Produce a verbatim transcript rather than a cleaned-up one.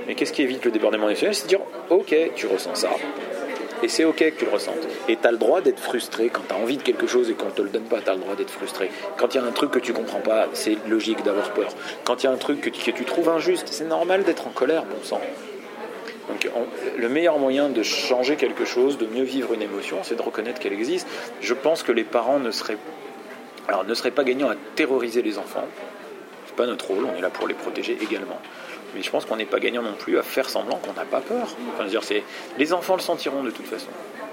Mais qu'est-ce qui évite le débordement émotionnel? C'est de dire, ok, tu ressens ça. Et c'est ok que tu le ressentes. Et tu as le droit d'être frustré quand tu as envie de quelque chose et qu'on ne te le donne pas, tu as le droit d'être frustré. Quand il y a un truc que tu comprends pas, c'est logique d'avoir peur. Quand il y a un truc que tu, que tu trouves injuste, c'est normal d'être en colère, bon sang. Donc on, le meilleur moyen de changer quelque chose, de mieux vivre une émotion, c'est de reconnaître qu'elle existe. Je pense que les parents ne seraient, alors, ne seraient pas gagnants à terroriser les enfants. C'est pas notre rôle, on est là pour les protéger également. Mais je pense qu'on n'est pas gagnant non plus à faire semblant qu'on n'a pas peur. Enfin, je veux dire, c'est, les enfants le sentiront de toute façon.